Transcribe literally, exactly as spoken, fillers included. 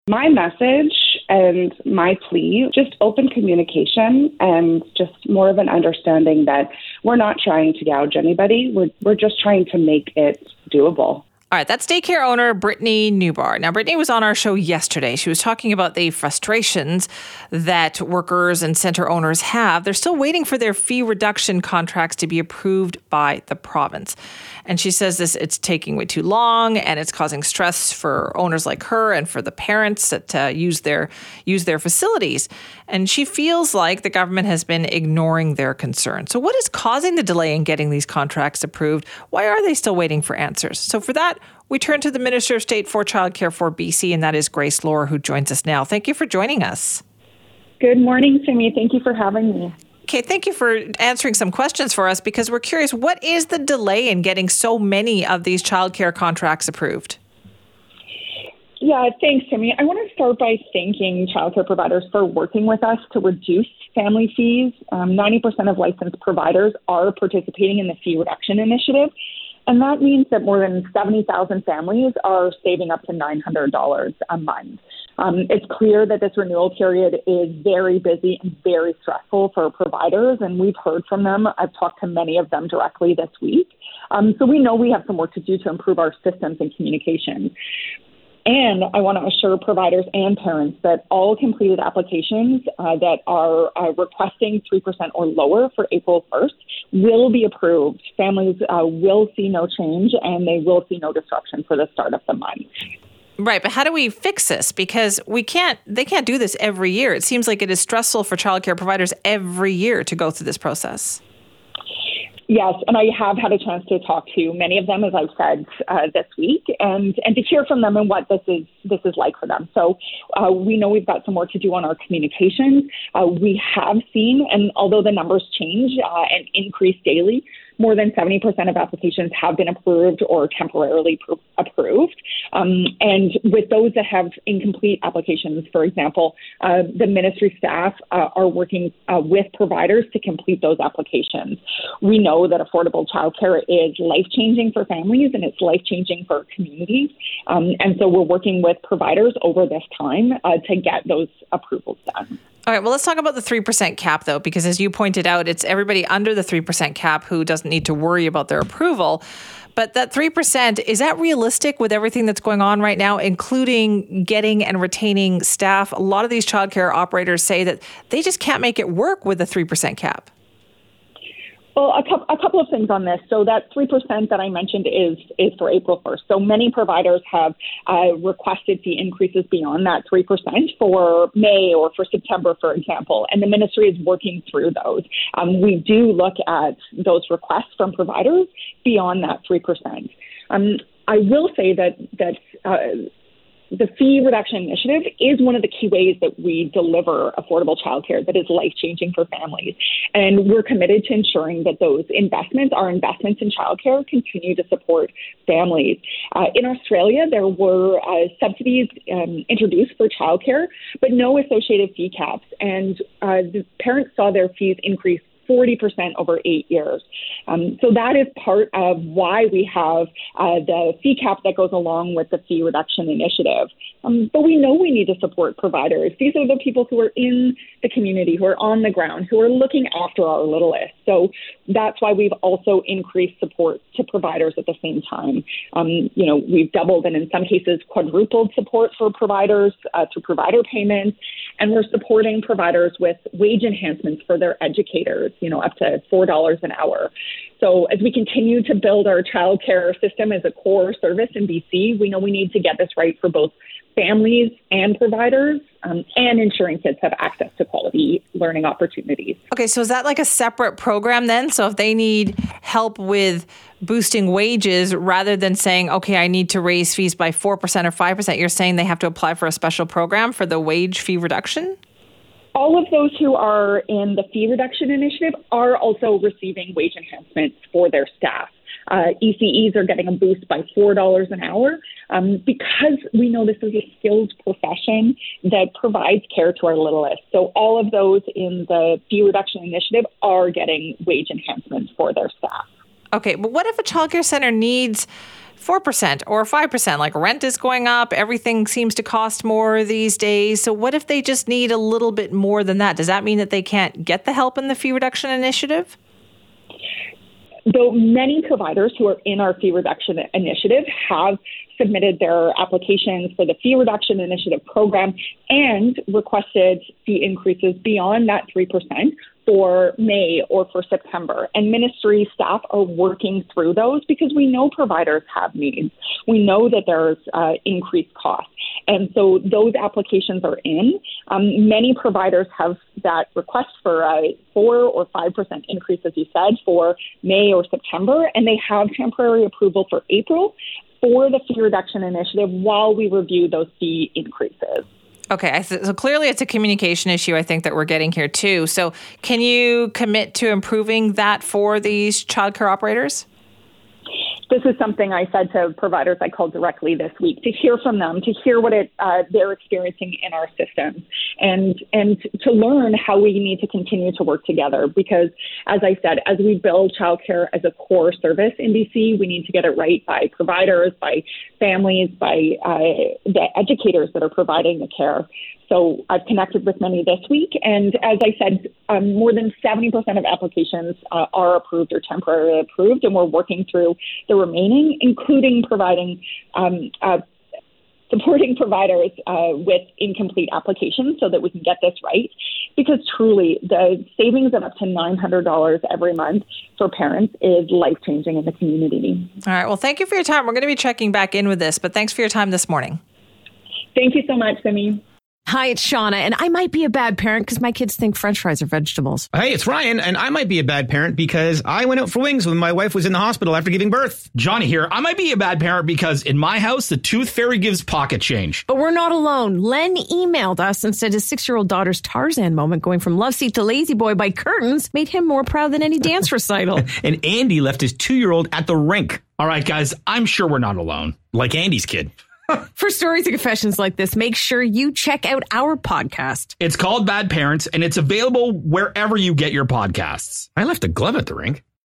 My message and my plea, just open communication and just more of an understanding that we're not trying to gouge anybody. We're, we're just trying to make it doable. All right, that's daycare owner Brittany Newbar. Now, Brittany was on our show yesterday. She was talking about the frustrations that workers and center owners have. They're still waiting for their fee reduction contracts to be approved by the province. And she says this it's taking way too long and it's causing stress for owners like her and for the parents that uh, use their use their facilities. And she feels like the government has been ignoring their concerns. So what is causing the delay in getting these contracts approved? Why are they still waiting for answers? So for that, we turn to the Minister of State for Childcare for B C, and that is Grace Lohr, who joins us now. Thank you for joining us. Good morning, Simi. Thank you for having me. Okay, thank you for answering some questions for us because we're curious, what is the delay in getting so many of these childcare contracts approved? Yeah, thanks, Timmy. I want to start by thanking childcare providers for working with us to reduce family fees. Um, ninety percent of licensed providers are participating in the fee reduction initiative, and that means that more than seventy thousand families are saving up to nine hundred dollars a month. Um, it's clear that this renewal period is very busy and very stressful for providers, and we've heard from them. I've talked to many of them directly this week. Um, so we know we have some work to do to improve our systems and communication. And I want to assure providers and parents that all completed applications uh, that are uh, requesting three percent or lower for April first will be approved. Families uh, will see no change and they will see no disruption for the start of the month. Right, but how do we fix this? Because we can't, they can't do this every year. It seems like it is stressful for childcare providers every year to go through this process. Yes, and I have had a chance to talk to many of them, as I've said uh, this week, and, and to hear from them and what this is this is like for them. So uh, we know we've got some work to do on our communications. Uh, we have seen, and although the numbers change uh, and increase daily, more than seventy percent of applications have been approved or temporarily pro- approved. Um, and with those that have incomplete applications, for example, uh, the ministry staff uh, are working uh, with providers to complete those applications. We know that affordable childcare is life-changing for families and it's life-changing for communities. Um, and so we're working with providers over this time uh, to get those approvals done. All right, well, let's talk about the three percent cap, though, because as you pointed out, it's everybody under the three percent cap who doesn't need to worry about their approval. But that three percent, is that realistic with everything that's going on right now, including getting and retaining staff? A lot of these childcare operators say that they just can't make it work with the three percent cap. Well, a, cu- a couple of things on this. So that three percent that I mentioned is is for April first. So many providers have uh, requested fee increases beyond that three percent for May or for September, for example, and the ministry is working through those. Um, we do look at those requests from providers beyond that three percent. Um, I will say that that uh, the fee reduction initiative is one of the key ways that we deliver affordable childcare that is life-changing for families. And we're committed to ensuring that those investments, our investments in childcare, continue to support families. Uh, in Australia, there were uh, subsidies um, introduced for childcare, but no associated fee caps. And uh, the parents saw their fees increase forty percent over eight years. Um, so that is part of why we have uh, the fee cap that goes along with the fee reduction initiative. Um, but we know we need to support providers. These are the people who are in the community, who are on the ground, who are looking after our littlest. So that's why we've also increased support to providers at the same time. Um, you know, we've doubled and in some cases quadrupled support for providers uh, through provider payments. And we're supporting providers with wage enhancements for their educators, you know, up to four dollars an hour. So as we continue to build our childcare system as a core service in B C, we know we need to get this right for both families and providers, um, and ensuring kids have access to quality learning opportunities. Okay, so is that like a separate program then? So if they need help with boosting wages, rather than saying, okay, I need to raise fees by four percent or five percent, you're saying they have to apply for a special program for the wage fee reduction? All of those who are in the fee reduction initiative are also receiving wage enhancements for their staff. Uh, E C Es are getting a boost by four dollars an hour um, because we know this is a skilled profession that provides care to our littlest. So all of those in the fee reduction initiative are getting wage enhancements for their staff. Okay, but what if a childcare center needs four percent or five percent? Like rent is going up, everything seems to cost more these days. So what if they just need a little bit more than that? Does that mean that they can't get the help in the fee reduction initiative? Though many providers who are in our fee reduction initiative have submitted their applications for the fee reduction initiative program and requested fee increases beyond that three percent for May or for September. And ministry staff are working through those because we know providers have needs. We know that there's uh, increased costs. And so those applications are in. Um, many providers have that request for a four or five percent increase, as you said, for May or September, and they have temporary approval for April for the fee reduction initiative while we review those fee increases. Okay, so clearly it's a communication issue, I think, that we're getting here too. So can you commit to improving that for these childcare operators? This is something I said to providers I called directly this week, to hear from them, to hear what it, uh, they're experiencing in our systems, and and to learn how we need to continue to work together. Because, as I said, as we build childcare as a core service in B C, we need to get it right by providers, by families, by uh, the educators that are providing the care. So I've connected with many this week, and as I said, um, more than seventy percent of applications uh, are approved or temporarily approved, and we're working through the remaining, including providing, um, uh, supporting providers uh, with incomplete applications so that we can get this right. Because truly, the savings of up to nine hundred dollars every month for parents is life-changing in the community. All right. Well, thank you for your time. We're going to be checking back in with this, but thanks for your time this morning. Thank you so much, Simi. Hi, it's Shauna, and I might be a bad parent because my kids think French fries are vegetables. Hey, it's Ryan, and I might be a bad parent because I went out for wings when my wife was in the hospital after giving birth. Johnny here. I might be a bad parent because in my house, the tooth fairy gives pocket change. But we're not alone. Len emailed us and said his six-year-old daughter's Tarzan moment going from love seat to lazy boy by curtains made him more proud than any dance recital. And Andy left his two-year-old at the rink. All right, guys, I'm sure we're not alone. Like Andy's kid. For stories and confessions like this, make sure you check out our podcast. It's called Bad Parents, and it's available wherever you get your podcasts. I left a glove at the rink.